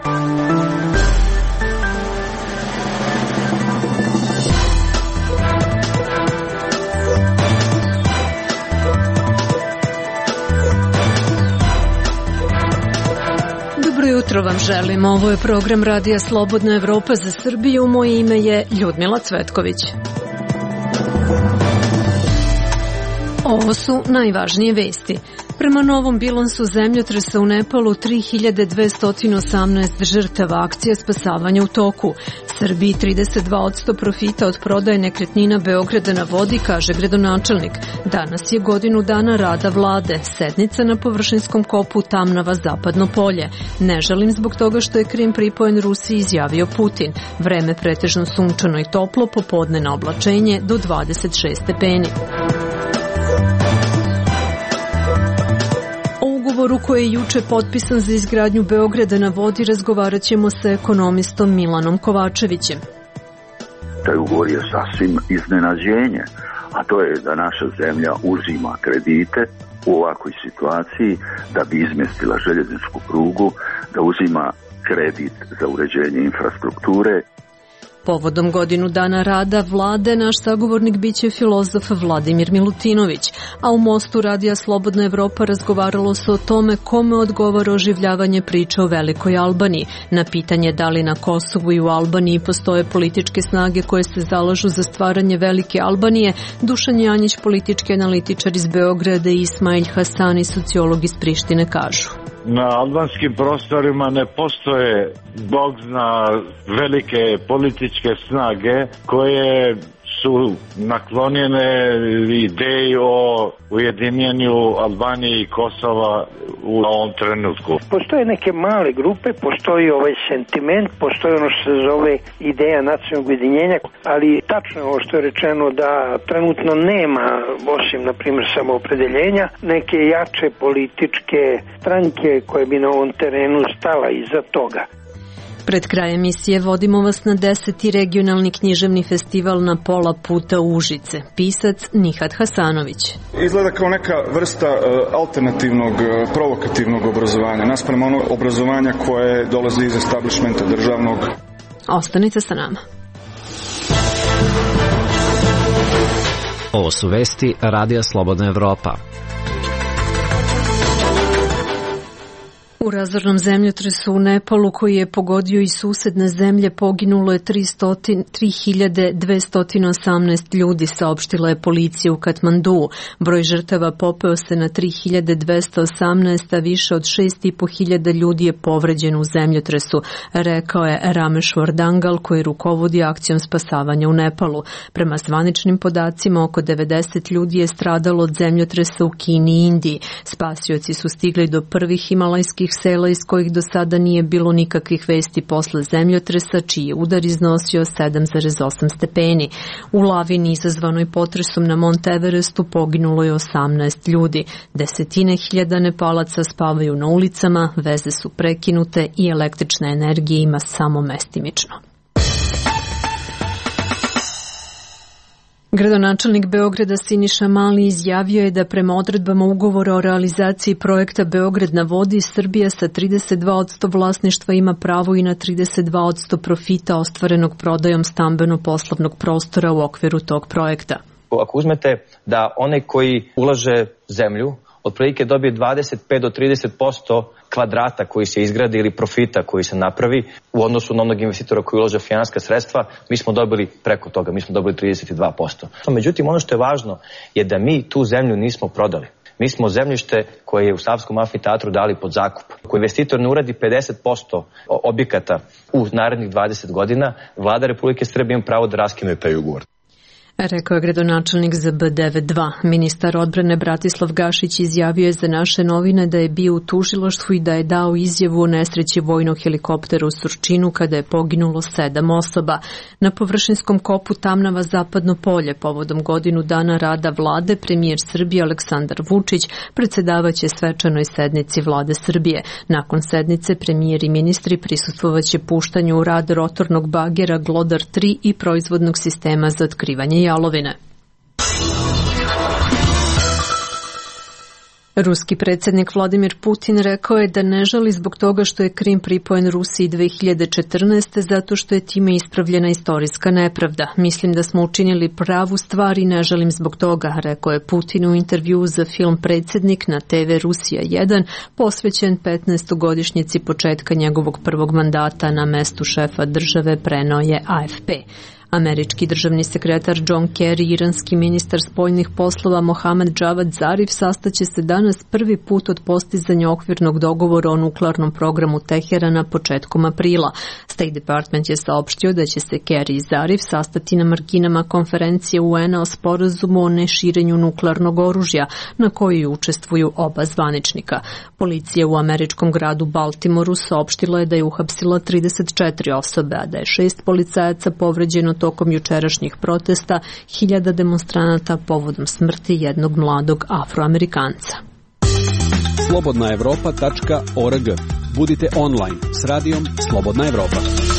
Jutro vam želim. Ovo je program Radija Slobodna Evropa za Srbiju. Moje ime je Ljudmila Cvetković. Ovo su najvažnije vesti. Prema novom bilansu zemljotresa u Nepalu 3218 žrtava, akcija spasavanja u toku. Srbiji 32% profita od prodaje nekretnina Beograda na vodi, kaže gradonačelnik. Danas je godinu dana rada vlade. Sednica na površinskom kopu Tamnava Zapadno polje. Ne žalim zbog toga što je Krim pripojen Rusiji, izjavio Putin. Vreme pretežno sunčano i toplo, popodne na oblačenje do 26 stepeni. Ugovoru koji je juče potpisan za izgradnju Beograda na vodi razgovarat ćemo sa ekonomistom Milanom Kovačevićem. Taj ugovor je sasvim iznenađenje, a to je da naša zemlja uzima kredite u ovakvoj situaciji da bi izmjestila željezničku prugu, da uzima kredit za uređenje infrastrukture. Povodom godinu dana rada vlade, naš sagovornik biće filozof Vladimir Milutinović, a u Mostu Radija Slobodna Evropa razgovaralo se o tome kome odgovara oživljavanje priče o Velikoj Albaniji. Na pitanje da li na Kosovu i u Albaniji postoje političke snage koje se zalažu za stvaranje Velike Albanije, Dušan Janjić, politički analitičar iz Beograda, i Ismail Hasani, sociolog iz Prištine, kažu: na albanskim prostorima ne postoje, Bog zna, velike političke snage koje su naklonjene ideji o ujedinjenju Albanije i Kosova u ovom trenutku. Postoje neke male grupe, postoji ovaj sentiment, postoji ono što se zove ideja nacionalnog ujedinjenja, ali tačno je ovo što je rečeno da trenutno nema, osim na primjer samoopredeljenja, neke jače političke stranke koje bi na ovom terenu stala iza toga. Pred kraj emisije vodimo vas na 10. regionalni književni festival Na pola puta u Užice. Pisac Nihat Hasanović. Izgleda kao neka vrsta alternativnog, provokativnog obrazovanja, naspram onog obrazovanja koje dolazi iz establishmenta državnog. Ostanite sa nama. Ovo su vesti Radija Slobodna Evropa. U razornom zemljotresu u Nepalu, koji je pogodio i susedne zemlje, poginulo je 3218 ljudi, saopštila je policija u Katmanduu. Broj žrtava popeo se na 3218, a više od 6500 ljudi je povređeno u zemljotresu, rekao je Rameshwar Dangal, koji rukovodi akcijom spasavanja u Nepalu. Prema zvaničnim podacima, oko 90 ljudi je stradalo od zemljotresa u Kini i Indiji. Spasioci su stigli do prvih himalajskih sela iz kojih do sada nije bilo nikakvih vesti posle zemljotresa, čiji je udar iznosio 7,8 stepeni. U lavini izazvanoj potresom na Mont Everestu poginulo je 18 ljudi. Desetine hiljada Nepalaca spavaju na ulicama, veze su prekinute i električne energije ima samo mestimično. Gradonačelnik Beograda Siniša Mali izjavio je da prema odredbama ugovora o realizaciji projekta Beograd na vodi, Srbija sa 32% vlasništva ima pravo i na 32% profita ostvarenog prodajom stambeno-poslovnog prostora u okviru tog projekta. Ako uzmete da onaj koji ulaže zemlju otprilike dobije 25 do 30% kvadrata koji se izgradi ili profita koji se napravi u odnosu na onog investitora koji ulaže finansijska sredstva, mi smo dobili preko toga, mi smo dobili 32%. Međutim, ono što je važno je da mi tu zemlju nismo prodali. Mi smo zemljište koje je u Savskom amfiteatru dali pod zakup. Ako investitor ne uradi 50% objekata u narednih 20 godina, Vlada Republike Srbije ima pravo da raskine taj ugovor. Rekao je gradonačelnik ZB92. Ministar odbrane Bratislav Gašić izjavio je za naše novine da je bio u tužilaštvu i da je dao izjavu o nesreći vojnog helikoptera u Surčinu kada je poginulo 7 osoba. Na površinskom kopu Tamnava Zapadno polje povodom godinu dana rada vlade, premijer Srbije Aleksandar Vučić predsjedavaće svečanoj sednici vlade Srbije. Nakon sednice premijer i ministri prisustvovaće puštanju u rad rotornog bagera Glodar 3 i proizvodnog sistema za otkrivanje jalovine. Ruski predsjednik Vladimir Putin rekao je da ne žali zbog toga što je Krim pripojen Rusiji 2014. zato što je time ispravljena istorijska nepravda. Mislim da smo učinili pravu stvar i ne žalim zbog toga, rekao je Putin u intervjuu za film Predsjednik na TV Rusija 1, posvećen 15. godišnjici početka njegovog prvog mandata na mestu šefa države, preneo je AFP. Američki državni sekretar John Kerry i iranski ministar spoljnih poslova Mohammad Javad Zarif sastaće se danas prvi put od postizanja okvirnog dogovora o nuklearnom programu Teherana početkom aprila. State Department je saopštio da će se Kerry i Zarif sastati na marginama konferencije UN-a o sporazumu o neširenju nuklearnog oružja, na kojoj učestvuju oba zvaničnika. Policija u američkom gradu Baltimoru saopštila je da je uhapsila 34 osobe, a da je 6 policajaca povređeno tokom jučerašnjih protesta 1000 demonstranata povodom smrti jednog mladog Afroamerikanca. Slobodnaevropa.org. Budite online s radijom Slobodna Evropa.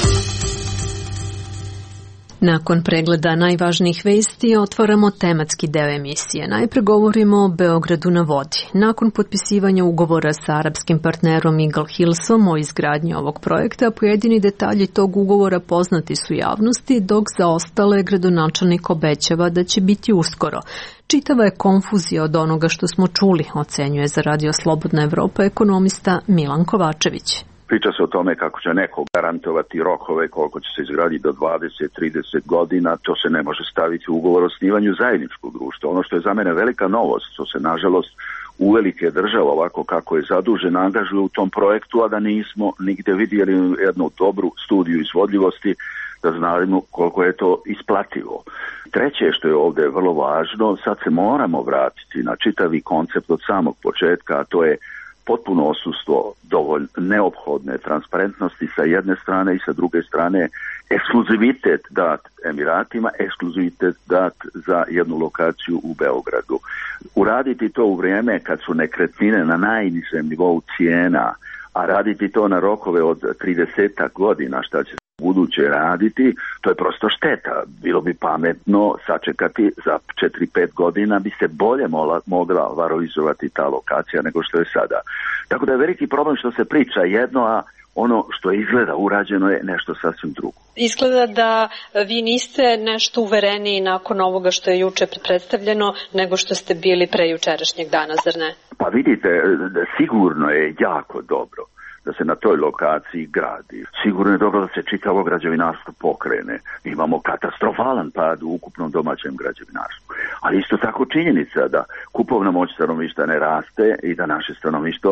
Nakon pregleda najvažnijih vesti otvaramo tematski deo emisije. Najpre govorimo o Beogradu na vodi. Nakon potpisivanja ugovora sa arapskim partnerom Eagle Hillsom o izgradnji ovog projekta, pojedini detalji tog ugovora poznati su javnosti, dok za ostale gradonačelnik obećava da će biti uskoro. Čitava je konfuzija od onoga što smo čuli, ocenjuje za Radio Slobodna Evropa ekonomista Milan Kovačević. Priča se o tome kako će neko garantovati rokove, koliko će se izgraditi do 20-30 godina, to se ne može staviti u ugovor o osnivanju zajedničkog društva. Ono što je za mene velika novost, što se nažalost uvelike država ovako kako je zadužena angažuje u tom projektu, a da nismo nigde vidjeli jednu dobru studiju izvodljivosti da znamo koliko je to isplativo. Treće što je ovdje vrlo važno, sad se moramo vratiti na čitavi koncept od samog početka, a to je potpuno odsustvo dovoljno neophodne transparentnosti sa jedne strane i sa druge strane ekskluzivitet dat Emiratima, ekskluzivitet dat za jednu lokaciju u Beogradu. Uraditi to u vrijeme kad su nekretnine na najnižem nivou cijena, a raditi to na rokove od 30 godina, šta će buduće raditi, to je prosto šteta. Bilo bi pametno sačekati za 4-5 godina, bi se bolje mogla valorizovati ta lokacija nego što je sada. Tako da je veliki problem što se priča jedno, a ono što izgleda urađeno je nešto sasvim drugo. Izgleda da vi niste nešto uvereniji nakon ovoga što je juče predstavljeno nego što ste bili pre jučerašnjeg dana, zar ne? Pa vidite, sigurno je jako dobro da se na toj lokaciji gradi. Sigurno je dobro da se čitavo građevinarstvo pokrene. Imamo katastrofalan pad u ukupnom domaćem građevinarstvu. Ali isto tako činjenica da kupovna moć stanovništva ne raste i da naše stanovništvo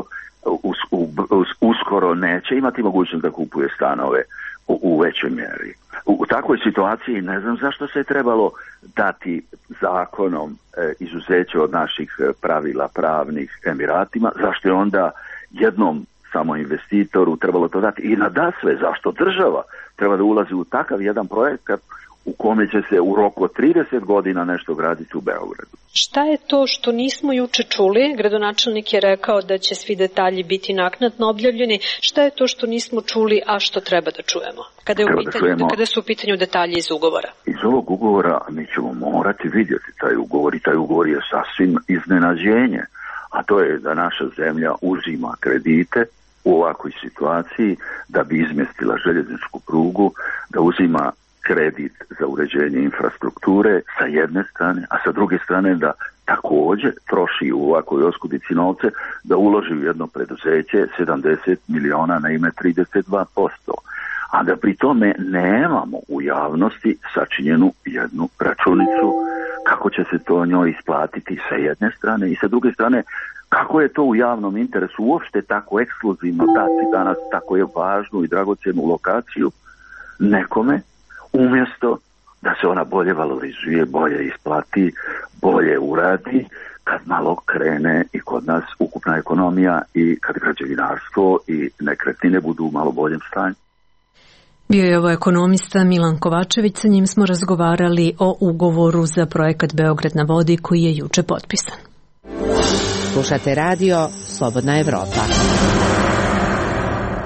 uskoro neće imati mogućnost da kupuje stanove u većoj mjeri. U takvoj situaciji ne znam zašto se je trebalo dati zakonom izuzeće od naših pravila pravnih Emiratima, zašto je onda jednom samo investitoru trebalo to dati i nadasve zašto država treba da ulazi u takav jedan projekat u kome će se u roku od 30 godina nešto graditi u Beogradu. Šta je to što nismo juče čuli? Gradonačelnik je rekao da će svi detalji biti naknadno objavljeni. Šta je to što nismo čuli, a što treba da čujemo? Kada su u pitanju detalji iz ugovora? Iz ovog ugovora mi ćemo morati vidjeti taj ugovor i taj ugovor je sasvim iznenađenje. A to je da naša zemlja uzima kredite u ovakvoj situaciji da bi izmjestila željezničku prugu, da uzima kredit za uređenje infrastrukture sa jedne strane, a sa druge strane da također troši u ovakvoj oskudici novce, da uloži u jedno preduzeće 70 miliona na ime 32%. A da pri tome nemamo u javnosti sačinjenu jednu računicu kako će se to njoj isplatiti sa jedne strane i sa druge strane kako je to u javnom interesu uopšte tako ekskluzivno dati danas tako je važnu i dragocjenu lokaciju nekome umjesto da se ona bolje valorizuje, bolje isplati, bolje uradi kad malo krene i kod nas ukupna ekonomija i kad građevinarstvo i nekretnine budu u malo boljem stanju. Bio je ovo ekonomista Milan Kovačević, sa njim smo razgovarali o ugovoru za projekat Beograd na vodi koji je juče potpisan. Slušate radio Slobodna Evropa.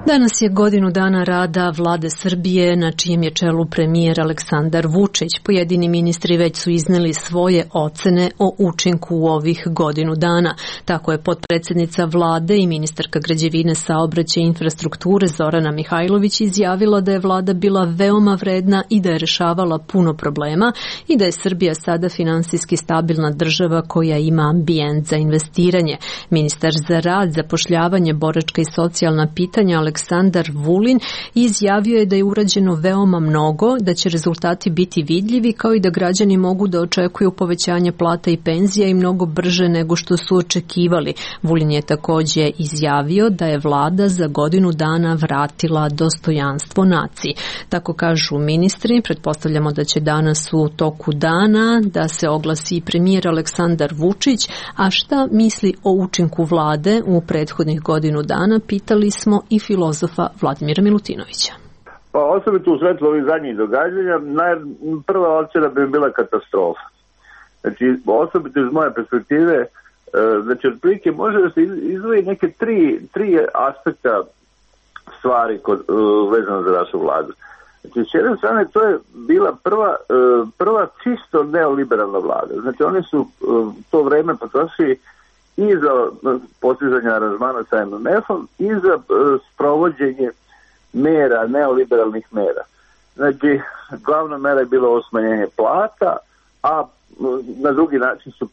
Danas je godinu dana rada vlade Srbije, na čijem je čelu premijer Aleksandar Vučić. Pojedini ministri već su izneli svoje ocene o učinku u ovih godinu dana. Tako je potpredsjednica vlade i ministarka građevine, saobraćaja i infrastrukture Zorana Mihajlović izjavila da je vlada bila veoma vredna i da je rešavala puno problema i da je Srbija sada finansijski stabilna država koja ima ambijent za investiranje. Ministar za rad, zapošljavanje, boračka i socijalna pitanja Aleksandar Vulin izjavio je da je urađeno veoma mnogo, da će rezultati biti vidljivi, kao i da građani mogu da očekuju povećanje plata i penzija i mnogo brže nego što su očekivali. Vulin je također izjavio da je vlada za godinu dana vratila dostojanstvo naciji. Tako kažu ministri, pretpostavljamo da će danas u toku dana da se oglasi i premijer Aleksandar Vučić, a šta misli o učinku vlade u prethodnih godinu dana, pitali smo i filozofa Vladimira Milutinovića. Pa osobito u svetlu ovih zadnjih događanja, prva ocjena bi bila katastrofa. Znači, osobito iz moje perspektive, znači, otprilike može da se izdvoji neke tri aspekta stvari vezano za našu vladu. Znači, s jedne strane, to je bila prva čisto neoliberalna vlada. Znači, oni su to vreme potrošili i za postizanje aranžmana sa MMF-om i za sprovođenje mera, neoliberalnih mera. Znači, glavna mera je bila smanjenje plata, a na drugi način su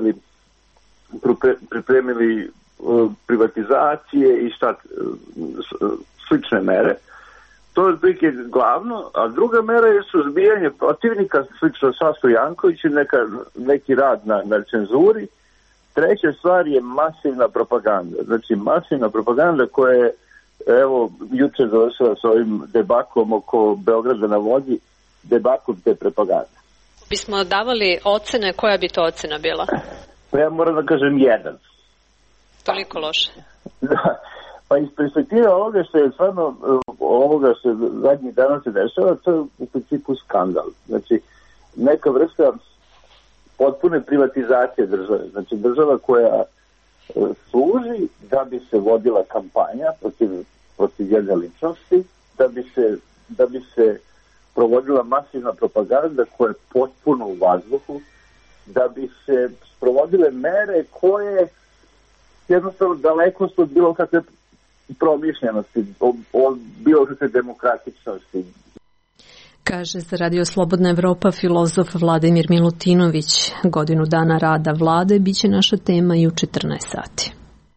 pripremili privatizacije i slične mere. To je otprilike glavno, a druga mera je suzbijanje protivnika, slično Sašu Jankoviću, neki rad na cenzuri. Treća stvar je masivna propaganda. Znači, masivna propaganda koja je, evo, juče završila s ovim debakom oko Beograda na vodi, debakom te propagande. Bismo davali ocene, koja bi to ocena bila? Pa ja moram da kažem 1. Toliko loše? Da. Pa iz perspektive ovoga što je stvarno, ovoga što zadnjih dana se dešava, to je u principu skandal. Znači, neka vrsta potpune privatizacije države. Znači, država koja služi da bi se vodila kampanja protiv jedne ličnosti, da bi se provodila masivna propaganda koja je potpuno u vazduhu, da bi se sprovodile mere koje jednostavno daleko su od bilo kakve promišljenosti, od bilo kakve demokratičnosti. Kaže za Radio Slobodna Evropa filozof Vladimir Milutinović. Godinu dana rada vlade biće naša tema i u 14 sati.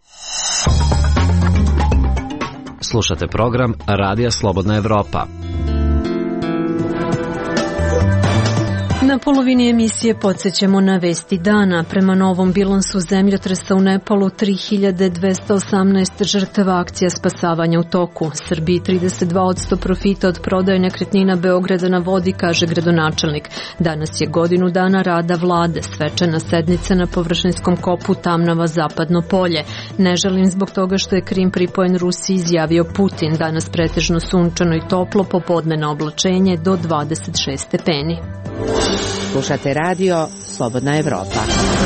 Slušate program Radija Slobodna Evropa. Na polovini emisije podsjećamo na vesti dana. Prema novom bilansu zemljotresa u Nepalu 3218 žrtava, akcija spasavanja u toku. Srbiji 32% profita od prodaje nekretnina Beograda na vodi, kaže gradonačelnik. Danas je godinu dana rada vlade, svečana sednica na površinskom kopu Tamnava Zapadno polje. Ne žalim zbog toga što je Krim pripojen Rusiji, izjavio Putin. Danas pretežno sunčano i toplo, popodnevno oblačenje do 26 stepeni. Slušate radio Slobodna Evropa.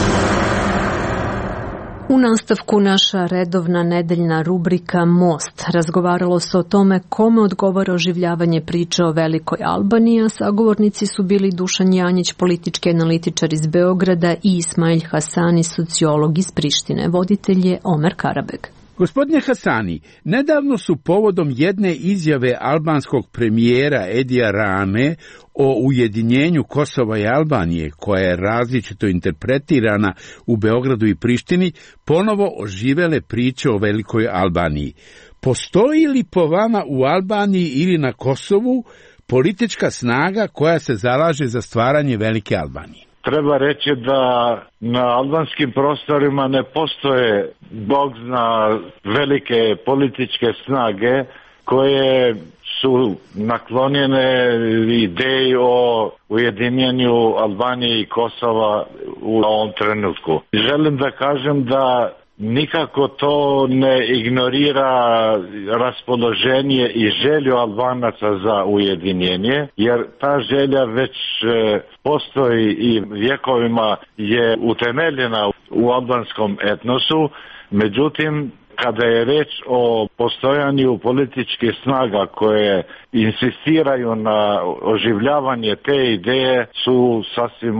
U nastavku naša redovna nedeljna rubrika Most. Razgovaralo se o tome kome odgovara oživljavanje priče o Velikoj Albaniji, a sagovornici su bili Dušan Janjić, politički analitičar iz Beograda, i Ismail Hasani, sociolog iz Prištine. Voditelj je Omer Karabeg. Gospodine Hasani, nedavno su povodom jedne izjave albanskog premijera Edija Rame o ujedinjenju Kosova i Albanije, koja je različito interpretirana u Beogradu i Prištini, ponovo oživele priče o Velikoj Albaniji. Postoji li po vama u Albaniji ili na Kosovu politička snaga koja se zalaže za stvaranje Velike Albanije? Treba reći da na albanskim prostorima ne postoje, Bog zna, velike političke snage koje su naklonjene ideji o ujedinjenju Albanije i Kosova u ovom trenutku. Želim da kažem da nikako to ne ignorira raspoloženje i želju Albanaca za ujedinjenje, jer ta želja već postoji i vjekovima je utemeljena u albanskom etnosu. Međutim, Kada je reč o postojanju političkih snaga koje insistiraju na oživljavanje te ideje, su sasvim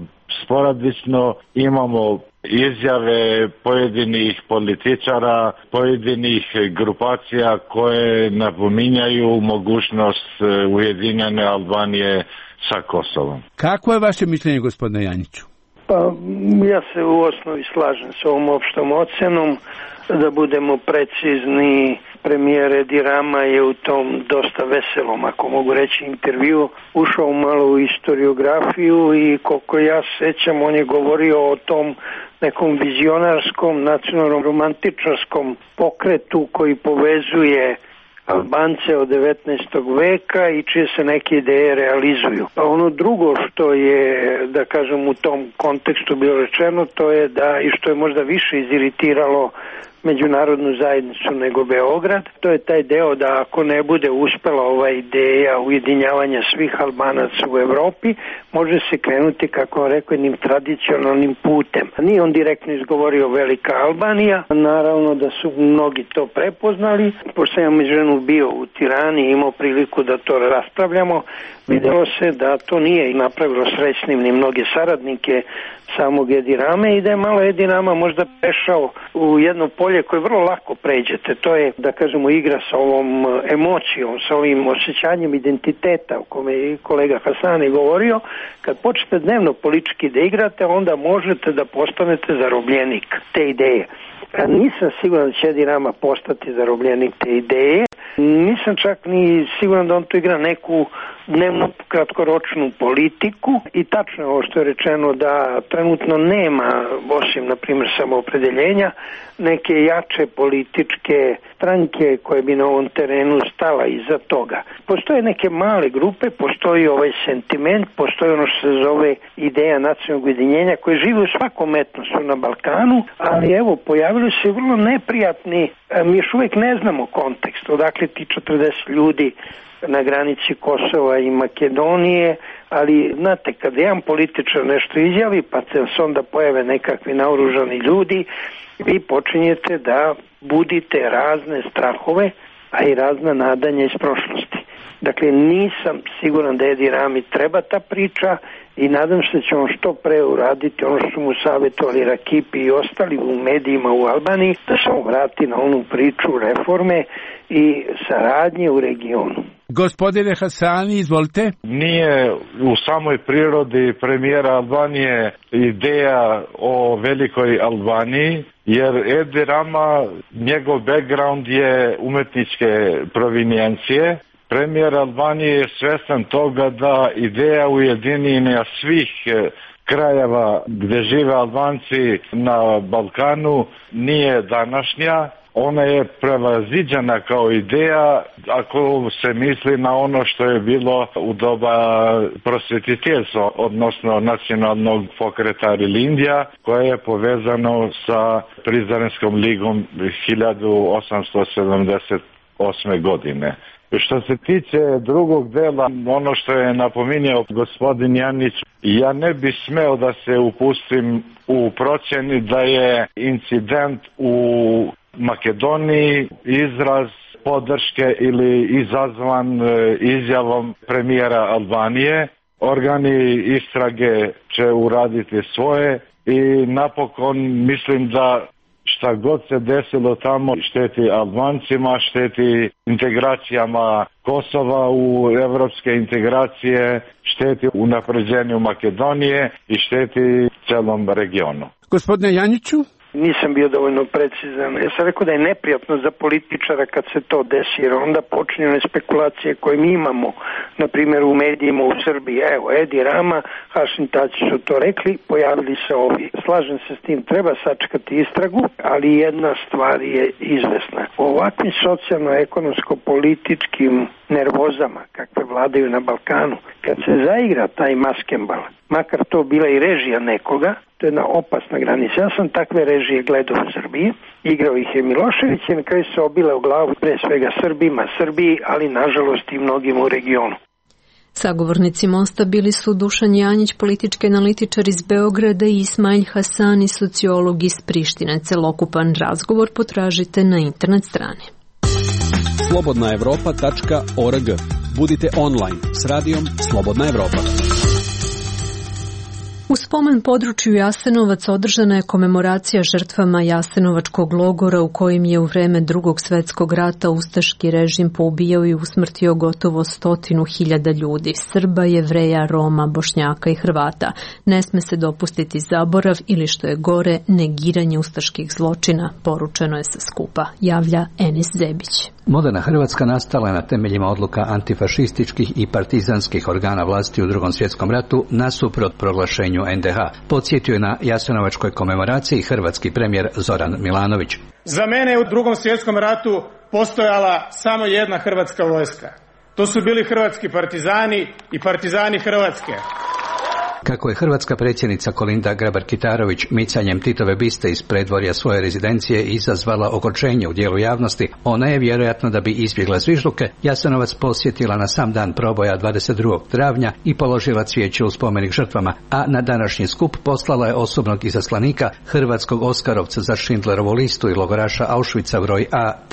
sporadično. Imamo izjave pojedinih političara, pojedinih grupacija koje napominjaju mogućnost ujedinjene Albanije sa Kosovom. Kako je vaše mišljenje, gospodine Janjiću? Pa ja se u osnovi slažem s ovom opštom ocenom. Da budemo precizni, premijer Edi Rama je u tom dosta veselom, ako mogu reći, intervju ušao malo u historiografiju i koliko ja sećam, on je govorio o tom nekom vizionarskom, nacionalnom romantičarskom pokretu koji povezuje Albance od 19. veka i čije se neke ideje realizuju. A ono drugo što je, da kažem, u tom kontekstu bilo rečeno, to je da, i što je možda više iziritiralo međunarodnu zajednicu nego Beograd, to je taj deo da ako ne bude uspela ova ideja ujedinjavanja svih Albanaca u Evropi, može se krenuti, kako vam rekao, jednim tradicionalnim putem. Nije on direktno izgovorio Velika Albanija, naravno da su mnogi to prepoznali. Pošto sam međuvremenu bio u Tirani i imao priliku da to raspravljamo, videlo se da to nije napravilo srećnim ni mnoge saradnike samog Edi Rame i da je malo Edi Rama možda prešao u jedno polje koje vrlo lako pređete. To je, da kažemo, igra sa ovom emocijom, sa ovim osjećanjem identiteta o kome je kolega Hasani govorio. Kad počnete dnevno politički da igrate, onda možete da postanete zarobljenik te ideje. Nisam siguran da će Edi Rama postati zarobljenik te ideje. Nisam čak ni siguran da on tu igra neku dnevno kratkoročnu politiku i tačno je ovo što je rečeno da trenutno nema, osim na primjer samoopredeljenja, neke jače političke stranke koje bi na ovom terenu stala iza toga. Postoje neke male grupe, postoji ovaj sentiment, postoji ono što se zove ideja nacionalnog ujedinjenja koje žive u svakom etnosu na Balkanu, ali evo pojavili se vrlo neprijatni, mi još uvijek ne znamo kontekst, odakle ti 40 ljudi na granici Kosova i Makedonije, ali znate, kada jedan političar nešto izjavi, pa se onda pojave nekakvi naoružani ljudi, vi počinjete da budite razne strahove, a i razna nadanja iz prošlosti. Dakle, nisam siguran da Edi Rami treba ta priča i nadam se da će on što pre uraditi ono što mu savjetovali Rakipi i ostali u medijima u Albaniji, da se on vrati na onu priču reforme i saradnje u regionu. Gospodine Hasani, izvolite. Nije u samoj prirodi premijera Albanije ideja o velikoj Albaniji, jer Edi Rama, njegov background je umetničke provinijencije. Premijer Albanije je svjestan toga da ideja ujedinjenja svih krajeva gdje žive Albanci na Balkanu nije današnja. Ona je prevaziđena kao ideja ako se misli na ono što je bilo u doba prosvetiteljstva, odnosno nacionalnog pokreta Rilindija, koje je povezano sa Prizrenskom ligom 1878. godine. Što se tiče drugog dela, ono što je napominjao gospodin Janić, ja ne bi smeo da se upustim u procjeni da je incident u Makedoniji izraz podrške ili izazvan izjavom premijera Albanije. Organi istrage će uraditi svoje i napokon mislim da šta god se desilo tamo šteti Albancima, šteti integracijama Kosova u evropske integracije, šteti unapređenju Makedonije i šteti celom regionu. Gospodine Janjiću? Nisam bio dovoljno precizan. Ja sam rekao da je neprijatno za političara kad se to desi, jer onda počinju one spekulacije koje mi imamo, na primjer u medijima u Srbiji. Evo, Edi Rama, Hašim Tači su to rekli, pojavili se ovi. Slažem se s tim, treba sačekati istragu, ali jedna stvar je izvesna. U ovakvim socijalno-ekonomsko-političkim nervozama kakve vladaju na Balkanu, kad se zaigra taj maskembal, makar to bila i režija nekoga, to je jedna opasna granica. Ja sam takve režije gledao u Srbiji, igrao ih je Milošević i na kraju se obile u glavu pre svega Srbima, Srbiji, ali nažalost i mnogim u regionu. Sagovornici Mosta bili su Dušan Janjić, politički analitičar iz Beograda, i Ismail Hasani, sociolog iz Prištine. Celokupan razgovor potražite na internet strani. slobodnaevropa.org. Budite online s radijom Slobodna Evropa. U spomen području Jasenovac održana je komemoracija žrtvama Jasenovačkog logora u kojim je u vreme Drugog svjetskog rata ustaški režim poubijao i usmrtio gotovo 100.000 ljudi, Srba, Jevreja, Roma, Bošnjaka i Hrvata. Ne sme se dopustiti zaborav ili, što je gore, negiranje ustaških zločina, poručeno je sa skupa, javlja Enis Zebić. Moderna Hrvatska nastala je na temeljima odluka antifašističkih i partizanskih organa vlasti u Drugom svjetskom ratu nasuprot proglašenju NDH. Podsjetio je na Jasenovačkoj komemoraciji hrvatski premijer Zoran Milanović. Za mene je u Drugom svjetskom ratu postojala samo jedna hrvatska vojska. To su bili hrvatski partizani i partizani Hrvatske. Kako je hrvatska predsjednica Kolinda Grabar-Kitarović micanjem Titove biste iz predvorja svoje rezidencije izazvala ogorčenje u dijelu javnosti, ona je vjerojatno da bi izbjegla zvižduke Jasenovac posjetila na sam dan proboja 22. travnja i položila cvijeće u spomenik žrtvama, a na današnji skup poslala je osobnog izaslanika hrvatskog oskarovca za Schindlerovu listu i logoraša Auschwitza broj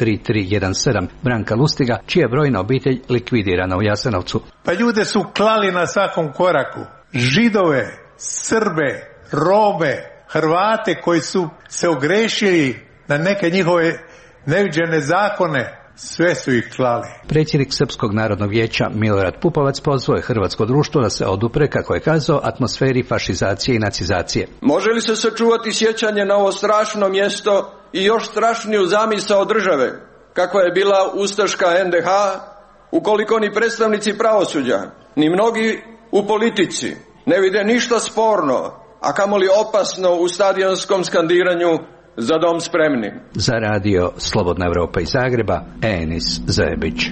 A3317 Branka Lustiga, čija brojna obitelj likvidirana u Jasenovcu. Pa ljude su klali na svakom koraku. Židove, Srbe, Rome, Hrvate koji su se ogrešili na neke njihove neviđene zakone, sve su ih klali. Predsjednik Srpskog narodnog vijeća Milorad Pupovac pozvao je hrvatsko društvo da se odupre, kako je kazao, atmosferi fašizacije i nacizacije. Može li se sačuvati sjećanje na ovo strašno mjesto i još strašniju zamisao države, kakva je bila ustaška NDH, ukoliko ni predstavnici pravosuđa, ni mnogi u politici ne vide ništa sporno, a kamoli opasno u stadionskom skandiranju za dom spremni. Za radio Slobodna Evropa iz Zagreba, Enis Zebić.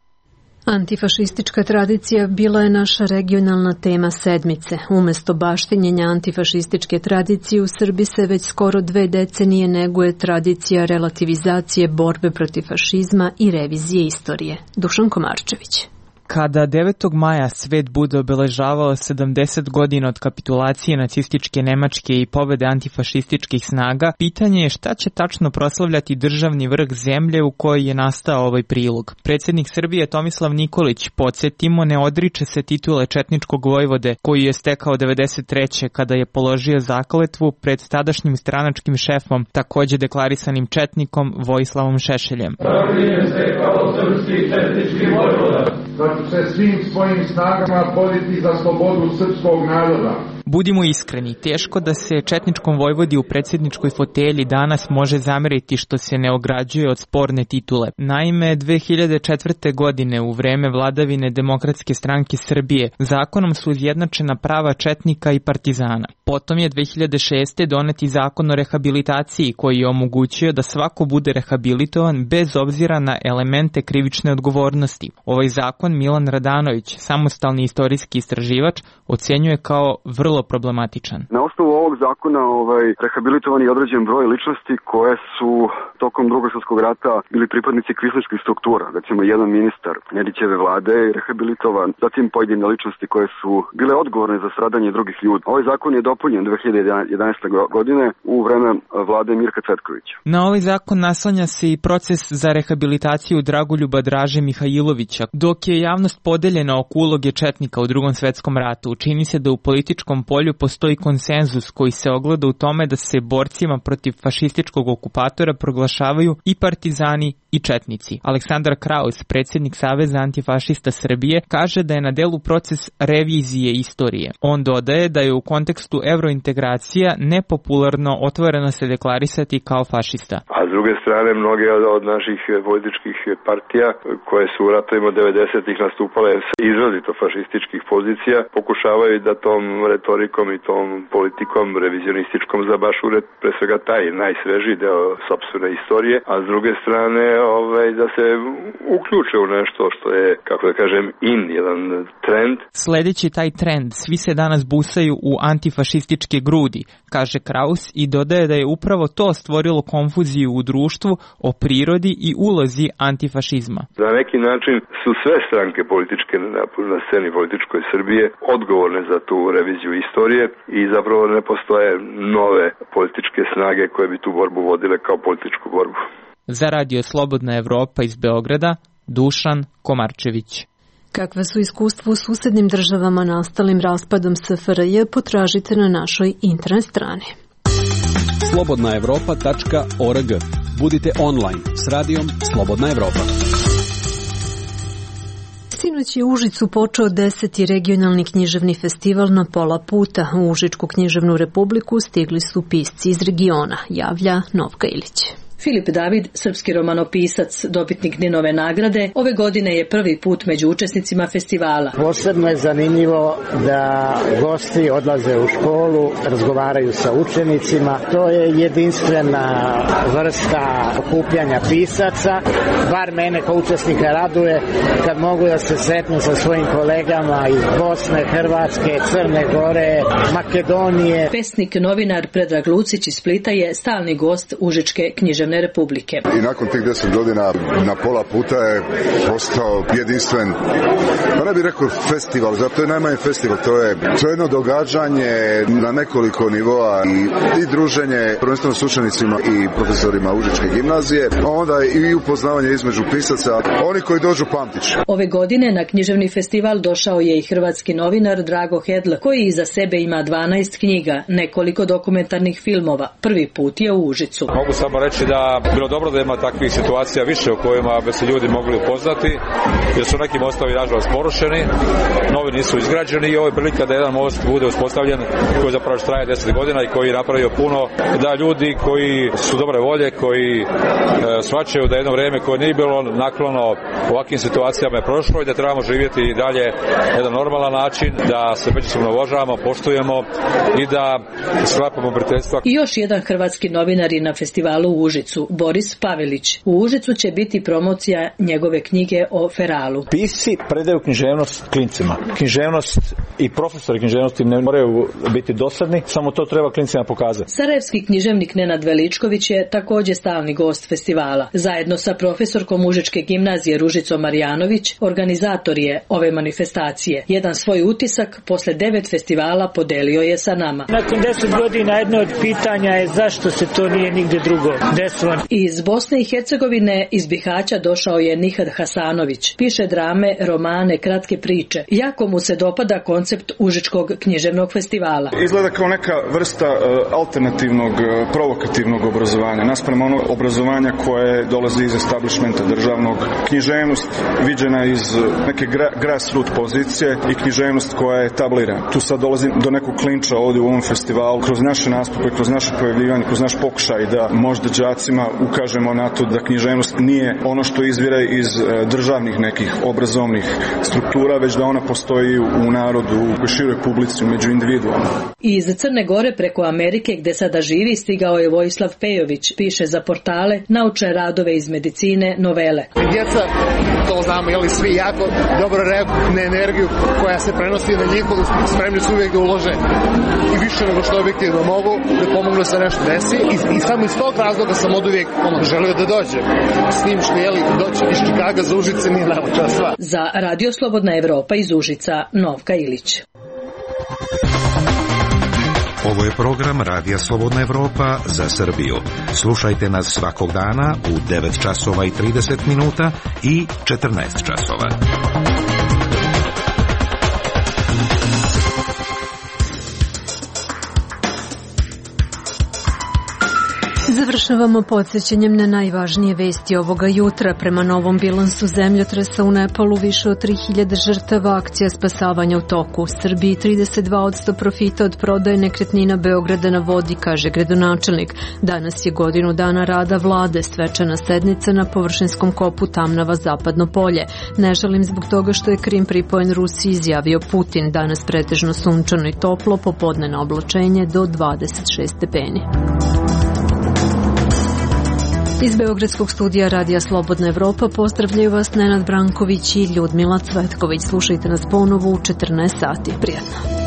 Antifašistička tradicija bila je naša regionalna tema sedmice. Umjesto baštinjenja antifašističke tradicije u Srbiji se već skoro 2 decenije neguje tradicija relativizacije borbe protiv fašizma i revizije istorije. Dušan Komarčević. Kada 9. maja svet bude obeležavao 70 godina od kapitulacije nacističke Nemačke i pobede antifašističkih snaga, pitanje je šta će tačno proslavljati državni vrh zemlje u kojoj je nastao ovaj prilog. Predsjednik Srbije Tomislav Nikolić, podsjetimo, ne odriče se titule četničkog vojvode koju je stekao 93. kada je položio zakletvu pred tadašnjim stranačkim šefom, također deklarisanim četnikom Vojislavom Šešeljem. Prvi je stekao srpski četnički vojvoda, da ću se svim svojim snagama boriti za slobodu srpskog naroda. Budimo iskreni, teško da se četničkom vojvodi u predsjedničkoj fotelji danas može zameriti što se ne ograđuje od sporne titule. Naime, 2004. godine u vreme vladavine Demokratske stranke Srbije zakonom su izjednačena prava četnika i partizana. Potom je 2006. doneti zakon o rehabilitaciji koji je omogućio da svako bude rehabilitovan bez obzira na elemente krivične odgovornosti. Ovaj zakon Milan Radanović, samostalni istorijski istraživač, ocjenjuje kao vrlo problematičan. Na osnovu ovog zakona rehabilitovan je određen broj ličnosti koje su tokom Drugog svjetskog rata bili pripadnici kvislinških struktura. Recimo, jedan ministar Nedićeve vlade je rehabilitovan, zatim pojedine ličnosti koje su bile odgovorne za stradanje drugih ljudi. Ovaj zakon je dopunjen 2011. godine u vreme vlade Mirka Cvetkovića. Na ovaj zakon naslanja se i proces za rehabilitaciju Dragoljuba Draže Mihajlovića. Dok je javnost podeljena oko uloge četnika u Drugom svjetskom ratu, čini se da u političkom polju postoji konsenzus koji se ogleda u tome da se borcima protiv fašističkog okupatora proglašavaju i partizani i četnici. Aleksandar Kraus, predsjednik Saveza antifašista Srbije, kaže da je na delu proces revizije istorije. On dodaje da je u kontekstu evrointegracija nepopularno otvoreno se deklarisati kao fašista. A s druge strane, mnoge od naših političkih partija koje su u ratovima 90-ih nastupale s izrazito fašističkih pozicija, pokušavaju da tom retorikom i tom politikom revizionističkom zabašure pre svega taj najsvežiji deo sopstvene istorije, a s druge strane da se uključe u nešto što je, kako da kažem, jedan trend. Sljedeći taj trend, svi se danas busaju u antifašističke grudi, kaže Kraus i dodaje da je upravo to stvorilo konfuziju u društvu, o prirodi i ulozi antifašizma. Na neki način su sve stranke političke na sceni političkoj Srbije odgovorne za tu reviziju istorije i zapravo ne postoje nove političke snage koje bi tu borbu vodile kao političku borbu. Za Radio Slobodna Evropa iz Beograda, Dušan Komarčević. Kakva su iskustva u susednim državama nastalim raspadom SFRJ, potražite na našoj internet strani. slobodnaevropa.org. Budite online s radijom Slobodna Evropa. Sinoć je u Užicu počeo 10. regionalni književni festival Na pola puta. U Užičku književnu republiku stigli su pisci iz regiona, javlja Novka Ilić. Filip David, srpski romanopisac, dobitnik Ninove nagrade, ove godine je prvi put među učesnicima festivala. Posebno je zanimljivo da gosti odlaze u školu, razgovaraju sa učenicima. To je jedinstvena vrsta okupljanja pisaca. Bar mene kao učesnika raduje kad mogu da se sretnem sa svojim kolegama iz Bosne, Hrvatske, Crne Gore, Makedonije. Pesnik, novinar Predrag Lucić iz Splita je stalni gost Užičke književne republike. I nakon tih 10 godina Na pola puta je postao jedinstven, pa ne bih rekao festival, zato je najmanje festival, to je jedno događanje na nekoliko nivoa i druženje prvenstveno s učenicima i profesorima Užičke gimnazije, a onda i upoznavanje između pisaca, oni koji dođu pamtit će. Ove godine na književni festival došao je i hrvatski novinar Drago Hedl, koji iza sebe ima 12 knjiga, nekoliko dokumentarnih filmova. Prvi put je u Užicu. Mogu samo reći da bilo dobro da ima takvih situacija više u kojima bi se ljudi mogli upoznati, jer su neki mostovi nažalost porušeni, novi nisu izgrađeni i ovo je prilika da jedan most bude uspostavljen koji zapravo traje 10 godina i koji je napravio puno, da ljudi koji su dobre volje, koji shvaćaju da jedno vrijeme koje nije bilo naklono ovakvim situacijama je prošlo i da trebamo živjeti i dalje jedan normalan način, da se međusobno uvažavamo, poštujemo i da sklapamo prijateljstva. I još jedan hrvatski novinar je na festivalu u Užicu, Boris Pavelić. U Užicu će biti promocija njegove knjige o Feralu. Pisci predaju književnost klincima. Književnost i profesori književnosti ne moraju biti dosadni, samo to treba klincima pokazati. Sarajevski književnik Nenad Veličković je također stalni gost festivala. Zajedno sa profesorkom Užičke gimnazije Ružicom Marjanović, organizator je ove manifestacije. Jedan svoj utisak posle 9 festivala podelio je sa nama. Nakon 10 godina jedno od pitanja je zašto se to nije nigde drugo desilo. Iz Bosne i Hercegovine iz Bihaća došao je Nihad Hasanović. Piše drame, romane, kratke priče. Jako mu se dopada koncept Užičkog književnog festivala. Izgleda kao neka vrsta alternativnog, provokativnog obrazovanja. Naspram onog obrazovanja koje dolazi iz establishmenta državnog. Književnost viđena iz neke grassroot pozicije i književnost koja je tablirana. Tu sad dolazi do nekog klinča ovdje u ovom festivalu. Kroz naše nastupe, kroz naše pojavljivanje, kroz naš pokušaj da možda đacima ukažemo na to da književnost nije ono što izvire iz državnih nekih obrazovnih struktura, već da ona postoji u narodu, u široj publici, među individuama. Iz Crne Gore preko Amerike, gde sada živi, stigao je Vojislav Pejović. Piše za portale, naučne radove iz medicine, novele. Djeca, to znamo, jeli svi jako dobro reaguju na energiju koja se prenosi na njih, spremni su uvijek da ulože i više nego što objektivno mogu, da pomognu se nešto desi i samo iz tog razloga sam od uvijek želio da dođem. S njim što doći iz Čikaga za Užice nije namoćna stvar. Za Radio Slobodna Evropa iz Užica, Novka Ilić. Ovo je program Radija Slobodna Evropa za Srbiju. Slušajte nas svakog dana u 9 časova i 30 minuta i 14 časova. Završavamo podsjećanjem na najvažnije vesti ovoga jutra. Prema novom bilansu zemljotresa u Nepalu više od 3000 žrtava, akcija spasavanja u toku. U Srbiji 32% profita od prodaje nekretnina Beograda na vodi, kaže gradonačelnik. Danas je godinu dana rada vlade, svečana sednica na površinskom kopu Tamnava Zapadno polje. Ne žalim zbog toga što je Krim pripojen Rusiji, izjavio Putin. Danas pretežno sunčano i toplo, popodnevno oblačenje do 26 stepeni. Iz Beogradskog studija Radija Slobodna Evropa pozdravljaju vas Nenad Branković i Ljudmila Cvetković. Slušajte nas ponovo u 14 sati. Prijatno.